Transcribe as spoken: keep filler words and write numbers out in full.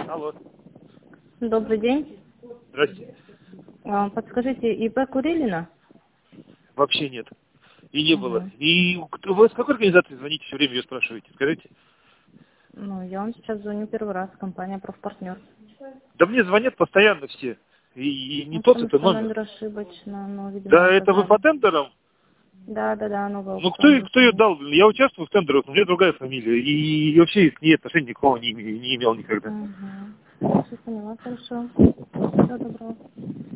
Алло. Добрый день. Здрасте. А, Подскажите, ИП Курилина? Вообще нет. И не было. Угу. И кто- вы с какой организации звоните, все время ее спрашиваете? Скажите. Ну, я вам сейчас звоню первый раз, компания «Профпартнер». Да мне звонят постоянно все. И, и не Ну, тот потому это что номер. номер ошибочно, ну, видимо, Да, это вы по указали. тендерам? Да, да, да, новый Ну кто, аукцион и- кто ее вышел. дал? Я участвую в тендерах, но у меня другая фамилия. И вообще с ней отношения никакого не, име- не имел никогда. Угу. Хорошо, поняла, хорошо. Всего доброго.